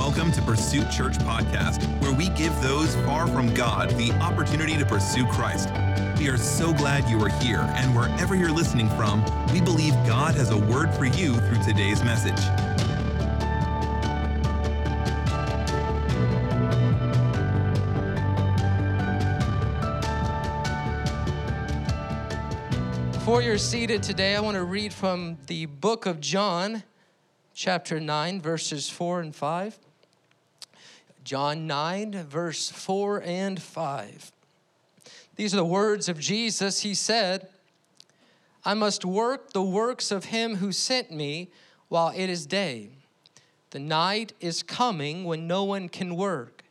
Welcome to Pursuit Church Podcast, where we give those far from God the opportunity to pursue Christ. We are so glad you are here, and wherever you're listening from, we believe God has a word for you through today's message. Before you're seated today, I want to read from the book of John, chapter 9, verses 4 and 5. John 9, verse 4 and 5. These are the words of Jesus. He said, "I must work the works of him who sent me while it is day. The night is coming when no one can work.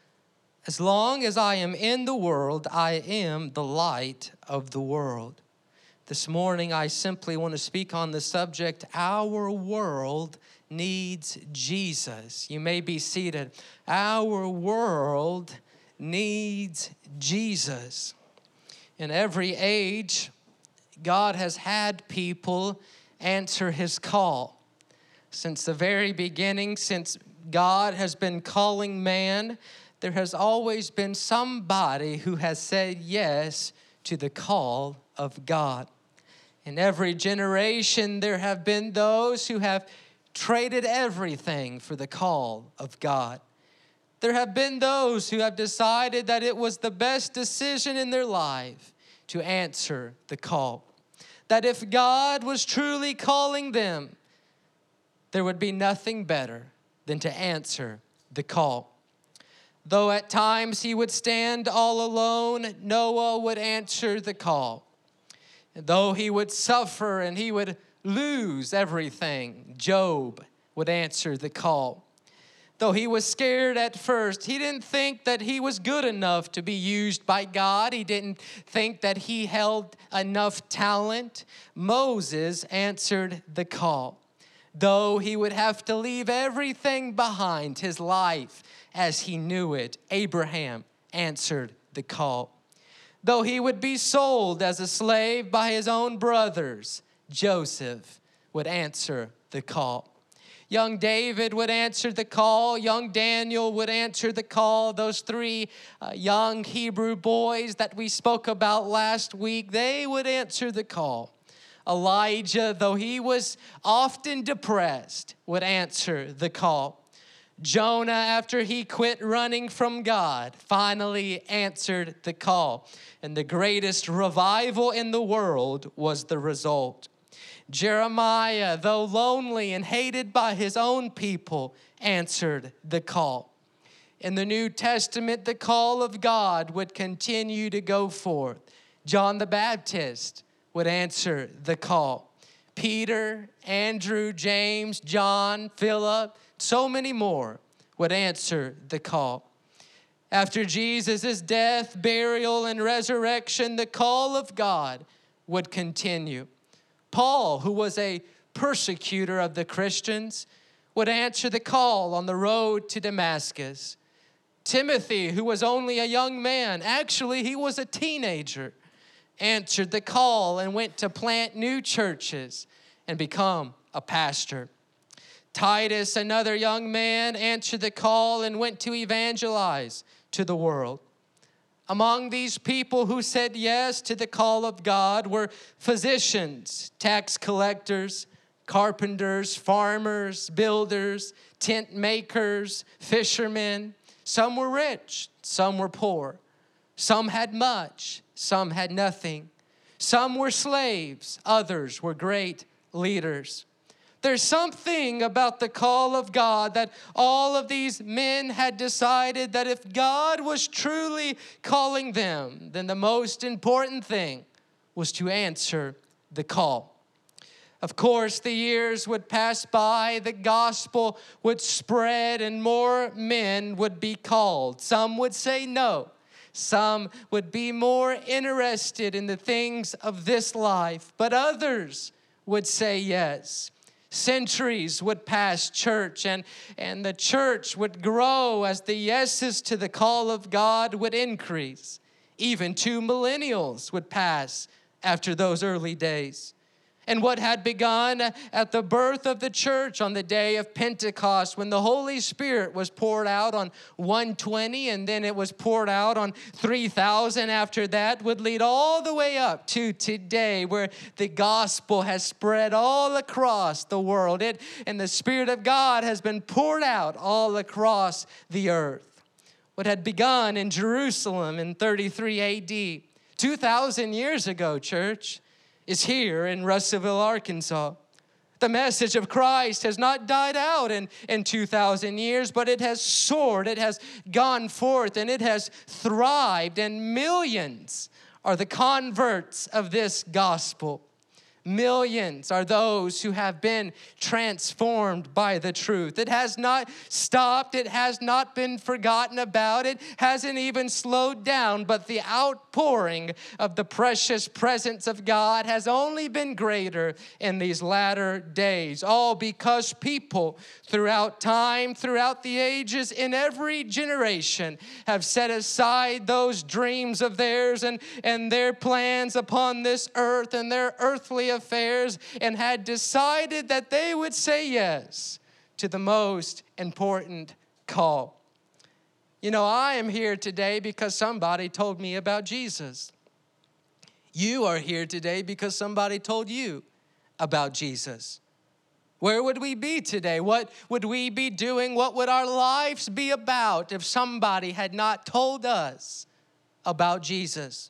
As long as I am in the world, I am the light of the world." This morning, I simply want to speak on the subject, our world needs Jesus. You may be seated. Our world needs Jesus. In every age, God has had people answer his call. Since the very beginning, since God has been calling man, there has always been somebody who has said yes to the call of God. In every generation, there have been those who have traded everything for the call of God. There have been those who have decided that it was the best decision in their life to answer the call. That if God was truly calling them, there would be nothing better than to answer the call. Though at times he would stand all alone, Noah would answer the call. And though he would suffer and he would lose everything, Job would answer the call. Though he was scared at first, he didn't think that he was good enough to be used by God. He didn't think that he held enough talent. Moses answered the call. Though he would have to leave everything behind, his life as he knew it, Abraham answered the call. Though he would be sold as a slave by his own brothers, Joseph would answer the call. Young David would answer the call. Young Daniel would answer the call. Those three young Hebrew boys that we spoke about last week, they would answer the call. Elijah, though he was often depressed, would answer the call. Jonah, after he quit running from God, finally answered the call. And the greatest revival in the world was the result. Jeremiah, though lonely and hated by his own people, answered the call. In the New Testament, the call of God would continue to go forth. John the Baptist would answer the call. Peter, Andrew, James, John, Philip, so many more would answer the call. After Jesus' death, burial, and resurrection, the call of God would continue. Paul, who was a persecutor of the Christians, would answer the call on the road to Damascus. Timothy, who was only a young man, actually he was a teenager, answered the call and went to plant new churches and become a pastor. Titus, another young man, answered the call and went to evangelize to the world. Among these people who said yes to the call of God were physicians, tax collectors, carpenters, farmers, builders, tent makers, fishermen. Some were rich, some were poor. Some had much, some had nothing. Some were slaves, others were great leaders. There's something about the call of God that all of these men had decided that if God was truly calling them, then the most important thing was to answer the call. Of course, the years would pass by, the gospel would spread, and more men would be called. Some would say no. Some would be more interested in the things of this life, but others would say yes. Centuries would pass church, and the church would grow as the yeses to the call of God would increase. Even 2 millennials would pass after those early days. And what had begun at the birth of the church on the day of Pentecost, when the Holy Spirit was poured out on 120, and then it was poured out on 3,000 after that, would lead all the way up to today, where the gospel has spread all across the world. And the Spirit of God has been poured out all across the earth. What had begun in Jerusalem in 33 AD, 2,000 years ago, church, is here in Russellville, Arkansas. The message of Christ has not died out in 2,000 years, but it has soared, it has gone forth, and it has thrived, and millions are the converts of this gospel. Millions are those who have been transformed by the truth. It has not stopped. It has not been forgotten about. It hasn't even slowed down, but the outpouring of the precious presence of God has only been greater in these latter days. All because people throughout time, throughout the ages, in every generation have set aside those dreams of theirs and their plans upon this earth and their earthly affairs, and had decided that they would say yes to the most important call. You know, I am here today because somebody told me about Jesus. You are here today because somebody told you about Jesus. Where would we be today? What would we be doing? What would our lives be about if somebody had not told us about Jesus?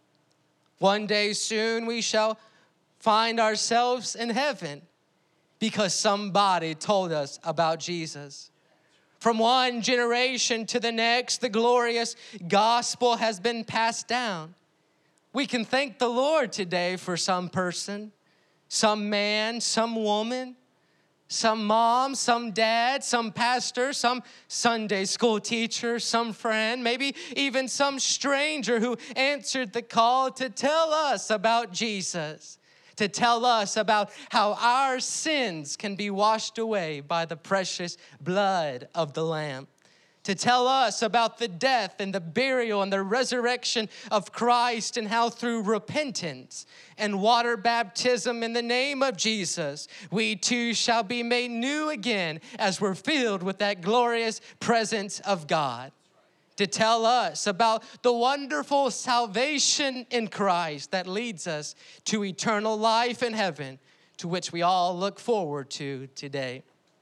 One day soon we shall find ourselves in heaven because somebody told us about Jesus. From one generation to the next, the glorious gospel has been passed down. We can thank the Lord today for some person, some man, some woman, some mom, some dad, some pastor, some Sunday school teacher, some friend, maybe even some stranger who answered the call to tell us about Jesus, to tell us about how our sins can be washed away by the precious blood of the Lamb, to tell us about the death and the burial and the resurrection of Christ, and how through repentance and water baptism in the name of Jesus, we too shall be made new again as we're filled with that glorious presence of God. To tell us about the wonderful salvation in Christ that leads us to eternal life in heaven, to which we all look forward to today.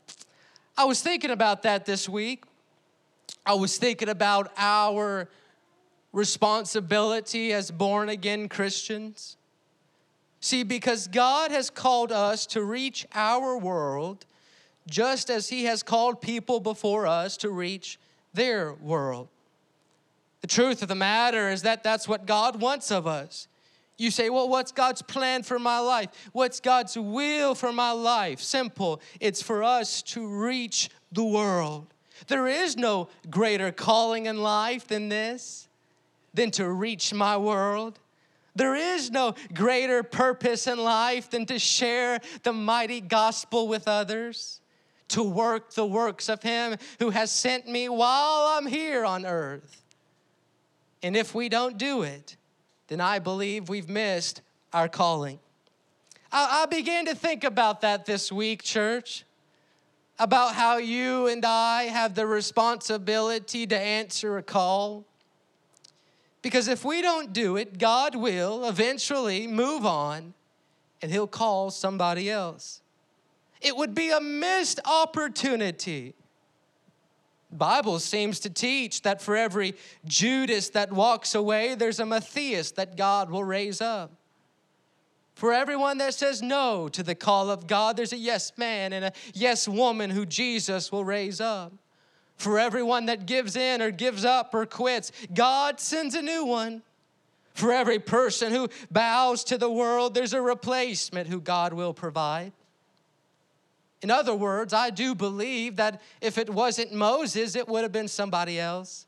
I was thinking about that this week. I was thinking about our responsibility as born-again Christians. See, because God has called us to reach our world just as He has called people before us to reach their world. The truth of the matter is that that's what God wants of us. You say, well, what's God's plan for my life? What's God's will for my life? Simple. It's for us to reach the world. There is no greater calling in life than this, than to reach my world. There is no greater purpose in life than to share the mighty gospel with others, to work the works of Him who has sent me while I'm here on earth. And if we don't do it, then I believe we've missed our calling. I began to think about that this week, church, about how you and I have the responsibility to answer a call. Because if we don't do it, God will eventually move on and He'll call somebody else. It would be a missed opportunity. The Bible seems to teach that for every Judas that walks away, there's a Matthias that God will raise up. For everyone that says no to the call of God, there's a yes man and a yes woman who Jesus will raise up. For everyone that gives in or gives up or quits, God sends a new one. For every person who bows to the world, there's a replacement who God will provide. In other words, I do believe that if it wasn't Moses, it would have been somebody else.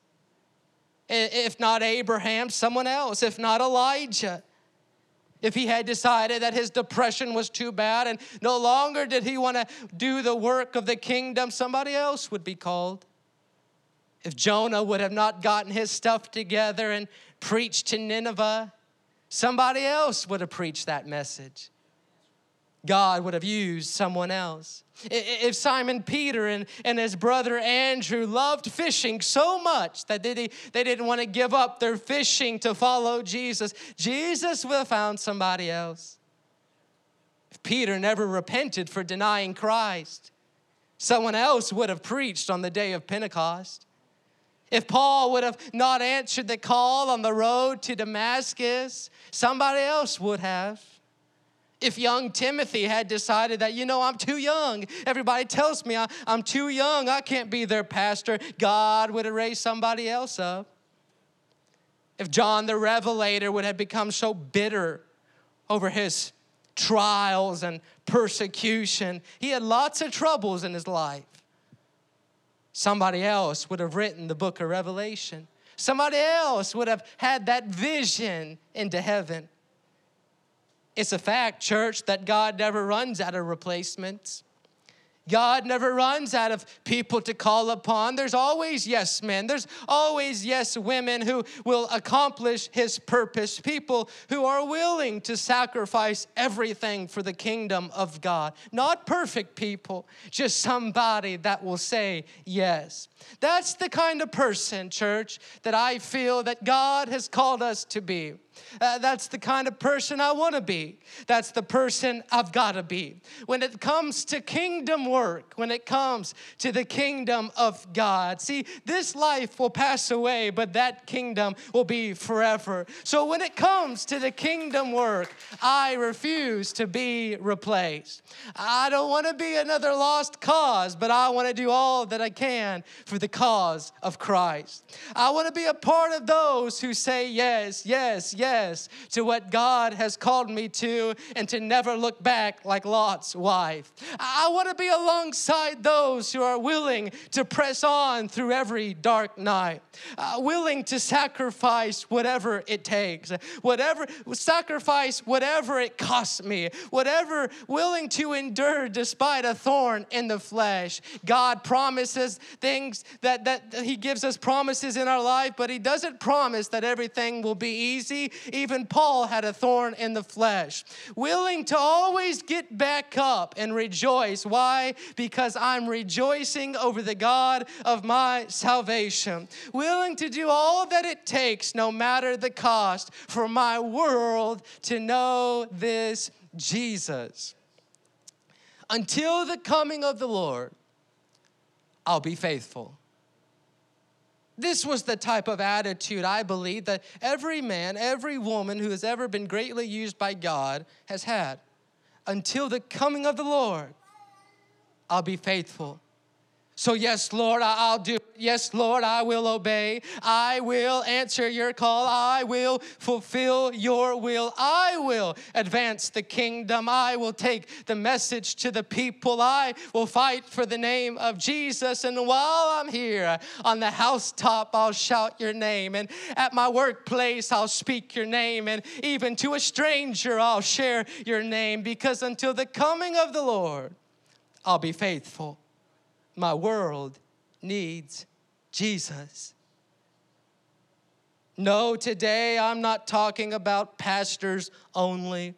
If not Abraham, someone else. If not Elijah. If he had decided that his depression was too bad and no longer did he want to do the work of the kingdom, somebody else would be called. If Jonah would have not gotten his stuff together and preached to Nineveh, somebody else would have preached that message. God would have used someone else. If Simon Peter and his brother Andrew loved fishing so much that they didn't want to give up their fishing to follow Jesus, Jesus would have found somebody else. If Peter never repented for denying Christ, someone else would have preached on the day of Pentecost. If Paul would have not answered the call on the road to Damascus, somebody else would have. If young Timothy had decided that, I'm too young. Everybody tells me I'm too young. I can't be their pastor. God would have raised somebody else up. If John the Revelator would have become so bitter over his trials and persecution, he had lots of troubles in his life. Somebody else would have written the book of Revelation. Somebody else would have had that vision into heaven. It's a fact, church, that God never runs out of replacements. God never runs out of people to call upon. There's always yes men. There's always yes women who will accomplish his purpose. People who are willing to sacrifice everything for the kingdom of God. Not perfect people, just somebody that will say yes. That's the kind of person, church, that I feel that God has called us to be. That's the kind of person I want to be. That's the person I've got to be. When it comes to kingdom work, when it comes to the kingdom of God, see, this life will pass away, but that kingdom will be forever. So when it comes to the kingdom work, I refuse to be replaced. I don't want to be another lost cause, but I want to do all that I can for the cause of Christ. I want to be a part of those who say yes, yes, yes to what God has called me to, and to never look back like Lot's wife. I want to be alongside those who are willing to press on through every dark night, willing to sacrifice whatever it takes, sacrifice whatever it costs me, willing to endure despite a thorn in the flesh. God promises things that he gives us promises in our life, but he doesn't promise that everything will be easy. Even Paul had a thorn in the flesh. Willing to always get back up and rejoice. Why? Because I'm rejoicing over the God of my salvation. Willing to do all that it takes, no matter the cost, for my world to know this Jesus. Until the coming of the Lord, I'll be faithful. This was the type of attitude I believe that every man, every woman who has ever been greatly used by God has had. Until the coming of the Lord, I'll be faithful. So yes, Lord, I'll do it. Yes, Lord, I will obey. I will answer your call. I will fulfill your will. I will advance the kingdom. I will take the message to the people. I will fight for the name of Jesus. And while I'm here on the housetop, I'll shout your name. And at my workplace, I'll speak your name. And even to a stranger, I'll share your name. Because until the coming of the Lord, I'll be faithful. My world needs Jesus. No, today I'm not talking about pastors only.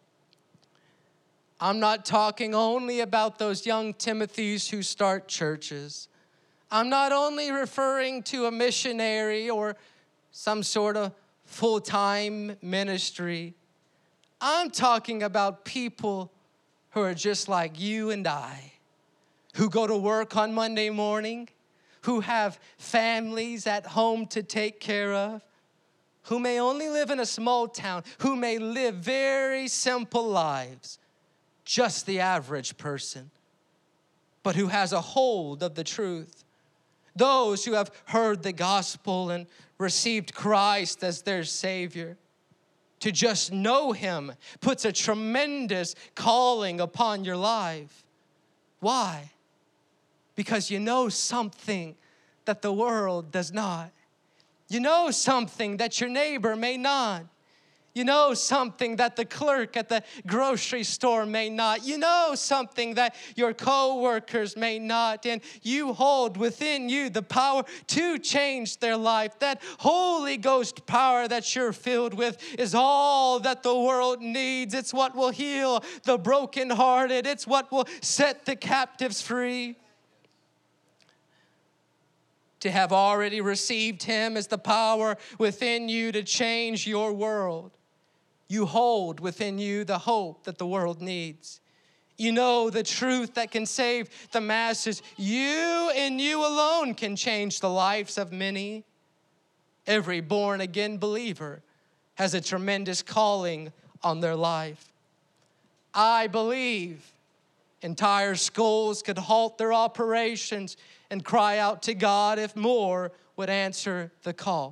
I'm not talking only about those young Timothys who start churches. I'm not only referring to a missionary or some sort of full-time ministry. I'm talking about people who are just like you and I, who go to work on Monday morning, who have families at home to take care of, who may only live in a small town, who may live very simple lives, just the average person, but who has a hold of the truth. Those who have heard the gospel and received Christ as their Savior. To just know him puts a tremendous calling upon your life. Why? Because you know something that the world does not. You know something that your neighbor may not. You know something that the clerk at the grocery store may not. You know something that your co-workers may not. And you hold within you the power to change their life. That Holy Ghost power that you're filled with is all that the world needs. It's what will heal the brokenhearted. It's what will set the captives free. To have already received Him is the power within you to change your world. You hold within you the hope that the world needs. You know the truth that can save the masses. You and you alone can change the lives of many. Every born-again believer has a tremendous calling on their life. I believe entire schools could halt their operations and cry out to God if more would answer the call.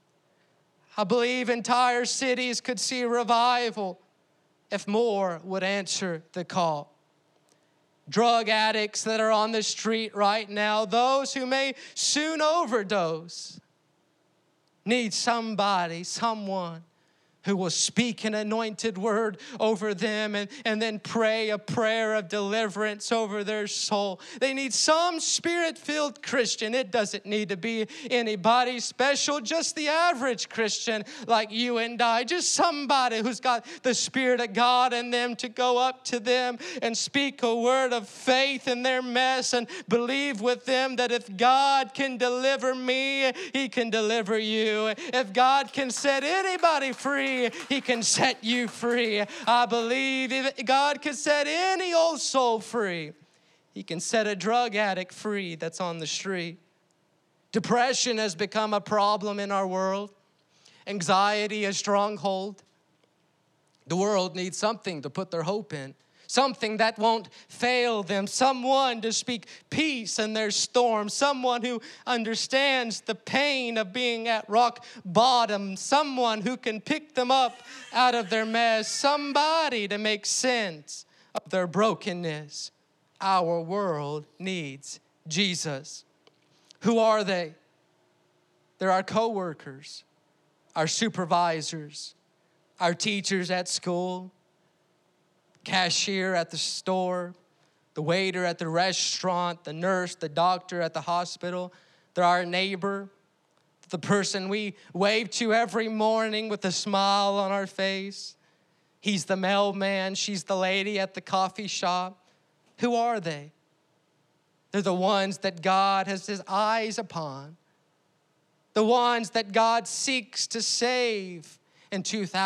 I believe entire cities could see revival if more would answer the call. Drug addicts that are on the street right now, those who may soon overdose, need somebody, someone who will speak an anointed word over them and then pray a prayer of deliverance over their soul. They need some Spirit-filled Christian. It doesn't need to be anybody special, just the average Christian like you and I. Just somebody who's got the Spirit of God in them to go up to them and speak a word of faith in their mess and believe with them that if God can deliver me, He can deliver you. If God can set anybody free, He can set you free. I believe if God can set any old soul free, He can set a drug addict free that's on the street. Depression has become a problem in our world. Anxiety a stronghold. The world needs something to put their hope in. Something that won't fail them. Someone to speak peace in their storm. Someone who understands the pain of being at rock bottom. Someone who can pick them up out of their mess. Somebody to make sense of their brokenness. Our world needs Jesus. Who are they? They're our co-workers, our supervisors, our teachers at school, cashier at the store, the waiter at the restaurant, the nurse, the doctor at the hospital. They're our neighbor, the person we wave to every morning with a smile on our face. He's the mailman, she's the lady at the coffee shop. Who are they? They're the ones that God has His eyes upon. The ones that God seeks to save in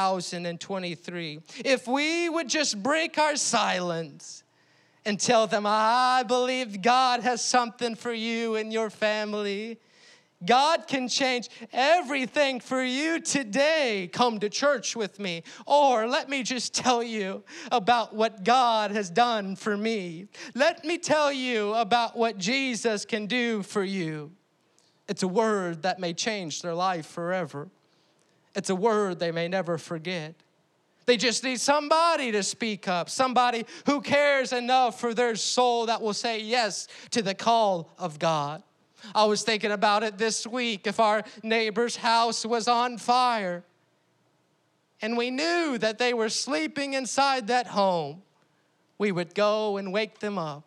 2023. If we would just break our silence and tell them, I believe God has something for you and your family. God can change everything for you today. Come to church with me. Or let me just tell you about what God has done for me. Let me tell you about what Jesus can do for you. It's a word that may change their life forever. It's a word they may never forget. They just need somebody to speak up, somebody who cares enough for their soul that will say yes to the call of God. I was thinking about it this week. If our neighbor's house was on fire and we knew that they were sleeping inside that home, we would go and wake them up.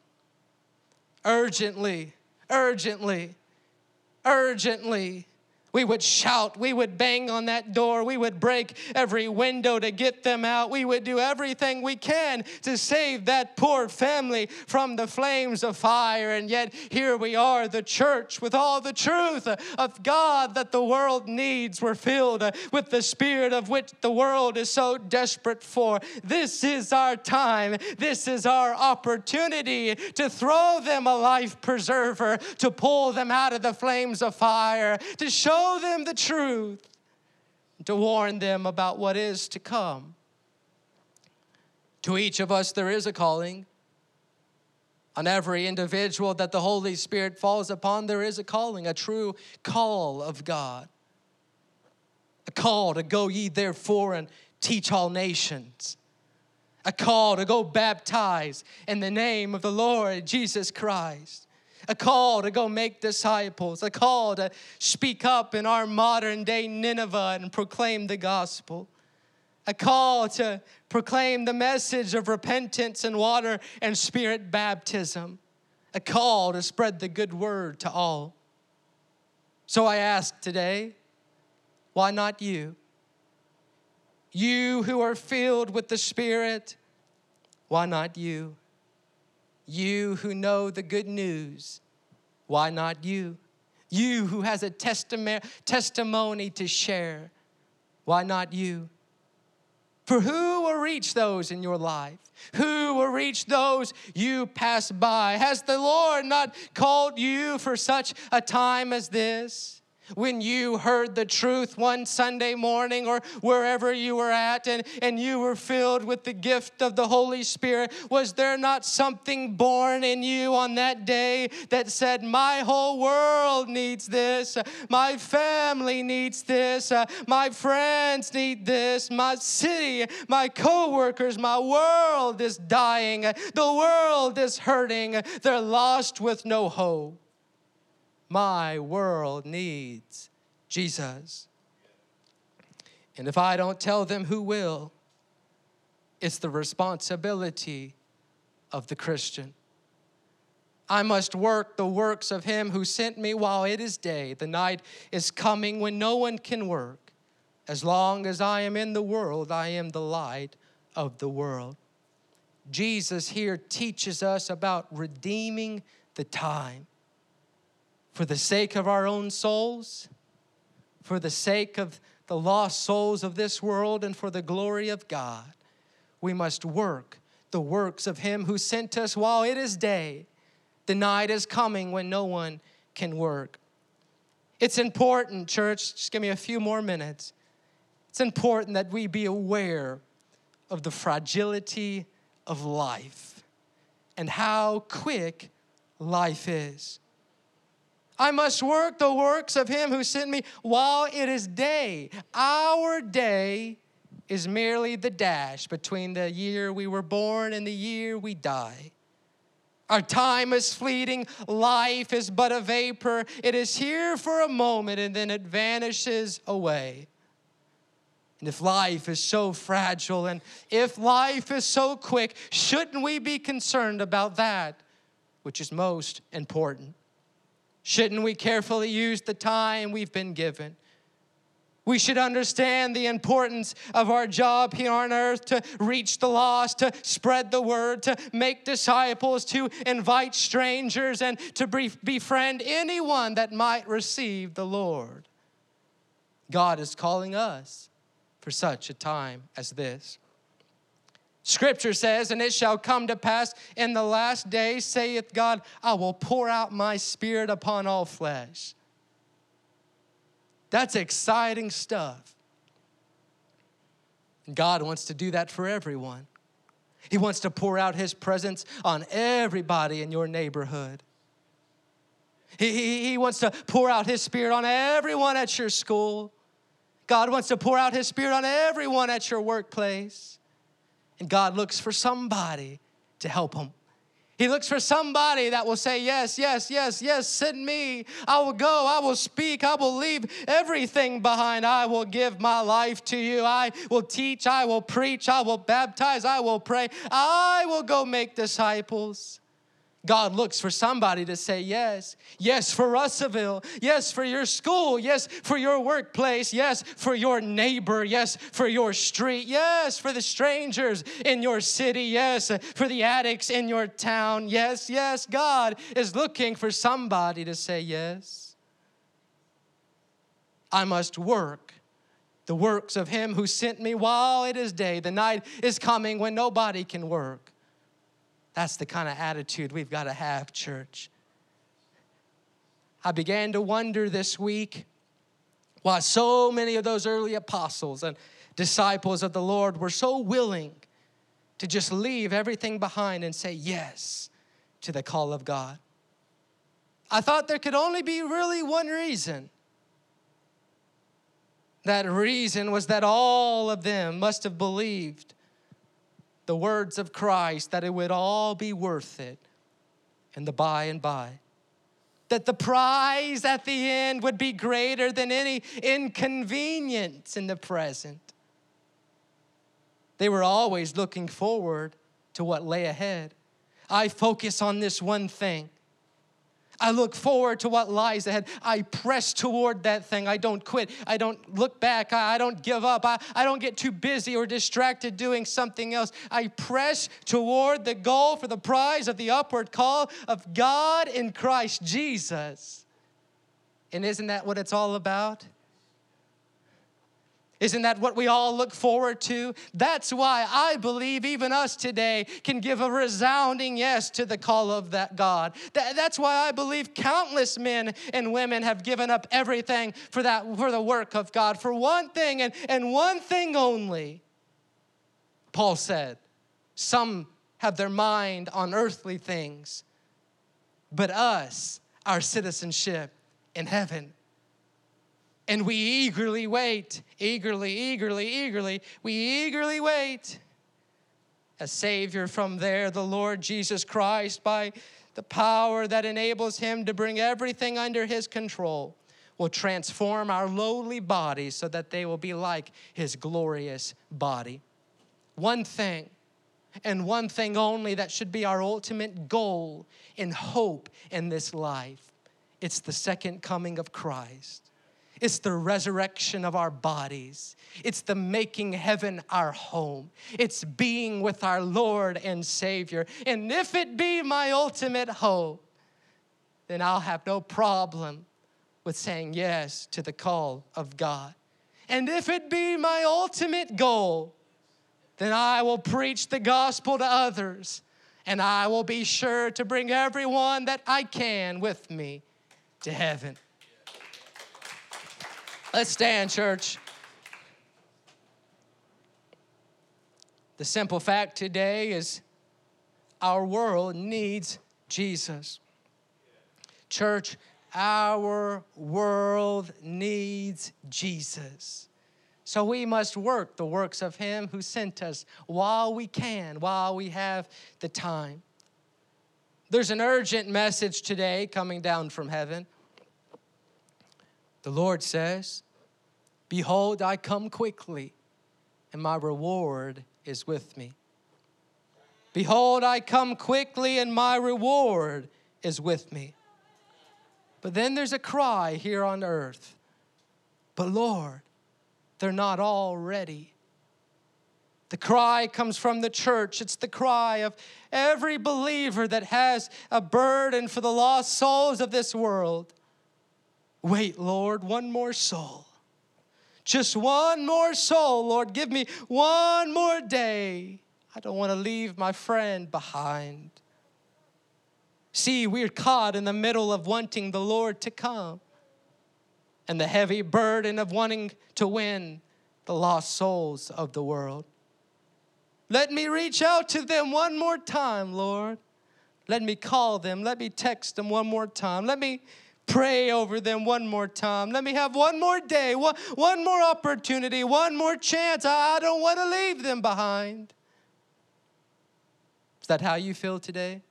Urgently, urgently, urgently. We would shout, we would bang on that door, we would break every window to get them out. We would do everything we can to save that poor family from the flames of fire. And yet here we are, the church, with all the truth of God that the world needs. We're filled with the Spirit of which the world is so desperate for. This is our time. This is our opportunity to throw them a life preserver, to pull them out of the flames of fire, to show them the truth, to warn them about what is to come. To each of us there is a calling. On every individual that the Holy Spirit falls upon, there is a calling, a true call of God. A call to go ye therefore and teach all nations. A call to go baptize in the name of the Lord Jesus Christ. A call to go make disciples. A call to speak up in our modern day Nineveh and proclaim the gospel. A call to proclaim the message of repentance and water and spirit baptism. A call to spread the good word to all. So I ask today, why not you? You who are filled with the Spirit, why not you? You who know the good news, why not you? You who has a testimony to share, why not you? For who will reach those in your life? Who will reach those you pass by? Has the Lord not called you for such a time as this? When you heard the truth one Sunday morning or wherever you were at and you were filled with the gift of the Holy Spirit, was there not something born in you on that day that said, my whole world needs this, my family needs this, my friends need this, my city, my co-workers, my world is dying, the world is hurting, they're lost with no hope. My world needs Jesus. And if I don't tell them, who will? It's the responsibility of the Christian. I must work the works of him who sent me while it is day. The night is coming when no one can work. As long as I am in the world, I am the light of the world. Jesus here teaches us about redeeming the time. For the sake of our own souls, for the sake of the lost souls of this world, and for the glory of God, we must work the works of him who sent us while it is day. The night is coming when no one can work. It's important, church, just give me a few more minutes. It's important that we be aware of the fragility of life and how quick life is. I must work the works of him who sent me while it is day. Our day is merely the dash between the year we were born and the year we die. Our time is fleeting. Life is but a vapor. It is here for a moment and then it vanishes away. And if life is so fragile and if life is so quick, shouldn't we be concerned about that which is most important? Shouldn't we carefully use the time we've been given? We should understand the importance of our job here on earth to reach the lost, to spread the word, to make disciples, to invite strangers, and to befriend anyone that might receive the Lord. God is calling us for such a time as this. Scripture says, and it shall come to pass in the last days, saith God, I will pour out my spirit upon all flesh. That's exciting stuff. God wants to do that for everyone. He wants to pour out his presence on everybody in your neighborhood. He wants to pour out his spirit on everyone at your school. God wants to pour out his spirit on everyone at your workplace. And God looks for somebody to help him. He looks for somebody that will say, yes, yes, yes, yes, send me. I will go, I will speak, I will leave everything behind. I will give my life to you. I will teach, I will preach, I will baptize, I will pray. I will go make disciples. God looks for somebody to say yes. Yes for Russellville. Yes for your school. Yes for your workplace. Yes for your neighbor. Yes for your street. Yes for the strangers in your city. Yes for the addicts in your town. Yes, yes, God is looking for somebody to say yes. I must work the works of him who sent me while it is day. The night is coming when nobody can work. That's the kind of attitude we've got to have, church. I began to wonder this week why so many of those early apostles and disciples of the Lord were so willing to just leave everything behind and say yes to the call of God. I thought there could only be really one reason. That reason was that all of them must have believed the words of Christ, that it would all be worth it in the by and by. That the prize at the end would be greater than any inconvenience in the present. They were always looking forward to what lay ahead. I focus on this one thing. I look forward to what lies ahead. I press toward that thing. I don't quit. I don't look back. I don't give up. I don't get too busy or distracted doing something else. I press toward the goal for the prize of the upward call of God in Christ Jesus. And isn't that what it's all about? Isn't that what we all look forward to? That's why I believe even us today can give a resounding yes to the call of that God. That's why I believe countless men and women have given up everything for the work of God, for one thing and one thing only. Paul said, some have their mind on earthly things, but us, our citizenship in heaven. And we eagerly wait, we eagerly wait a Savior from there, the Lord Jesus Christ, by the power that enables him to bring everything under his control, will transform our lowly bodies so that they will be like his glorious body. One thing, and one thing only, that should be our ultimate goal and hope in this life. It's the second coming of Christ. It's the resurrection of our bodies. It's the making heaven our home. It's being with our Lord and Savior. And if it be my ultimate hope, then I'll have no problem with saying yes to the call of God. And if it be my ultimate goal, then I will preach the gospel to others, and I will be sure to bring everyone that I can with me to heaven. Let's stand, church. The simple fact today is our world needs Jesus. Church, our world needs Jesus. So we must work the works of him who sent us while we can, while we have the time. There's an urgent message today coming down from heaven. The Lord says, behold, I come quickly, and my reward is with me. Behold, I come quickly, and my reward is with me. But then there's a cry here on earth. But Lord, they're not all ready. The cry comes from the church. It's the cry of every believer that has a burden for the lost souls of this world. Wait, Lord, one more soul. Just one more soul, Lord. Give me one more day. I don't want to leave my friend behind. See, we're caught in the middle of wanting the Lord to come and the heavy burden of wanting to win the lost souls of the world. Let me reach out to them one more time, Lord. Let me call them. Let me text them one more time. Let me pray over them one more time. Let me have one more day, one more opportunity, one more chance. I don't want to leave them behind. Is that how you feel today?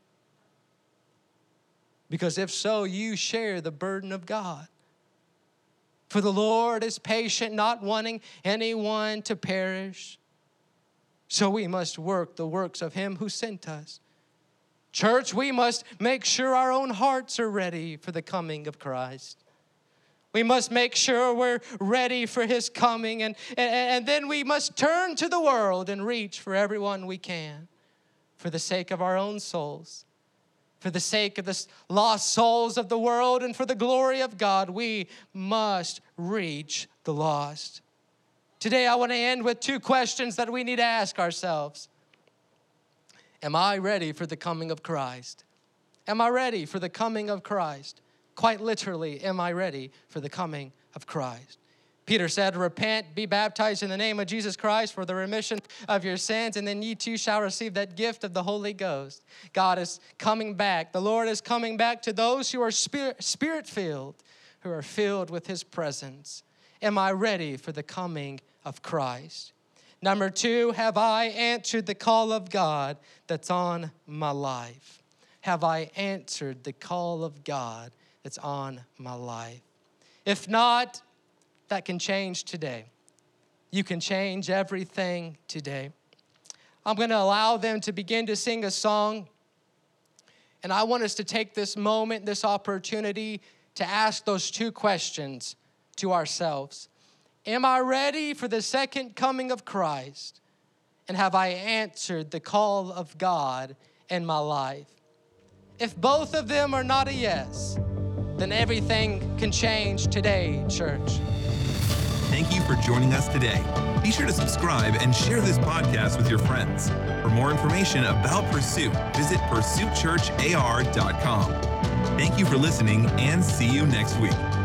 Because if so, you share the burden of God. For the Lord is patient, not wanting anyone to perish. So we must work the works of him who sent us. Church, we must make sure our own hearts are ready for the coming of Christ. We must make sure we're ready for his coming, and then we must turn to the world and reach for everyone we can for the sake of our own souls. For the sake of the lost souls of the world and for the glory of God, we must reach the lost. Today, I want to end with two questions that we need to ask ourselves. Am I ready for the coming of Christ? Am I ready for the coming of Christ? Quite literally, am I ready for the coming of Christ? Peter said, repent, be baptized in the name of Jesus Christ for the remission of your sins, and then ye too shall receive that gift of the Holy Ghost. God is coming back. The Lord is coming back to those who are spirit-filled, who are filled with his presence. Am I ready for the coming of Christ? Number two, have I answered the call of God that's on my life? Have I answered the call of God that's on my life? If not, that can change today. You can change everything today. I'm going to allow them to begin to sing a song. And I want us to take this moment, this opportunity to ask those two questions to ourselves. Am I ready for the second coming of Christ? And have I answered the call of God in my life? If both of them are not a yes, then everything can change today, church. Thank you for joining us today. Be sure to subscribe and share this podcast with your friends. For more information about Pursuit, visit pursuitchurchar.com. Thank you for listening and see you next week.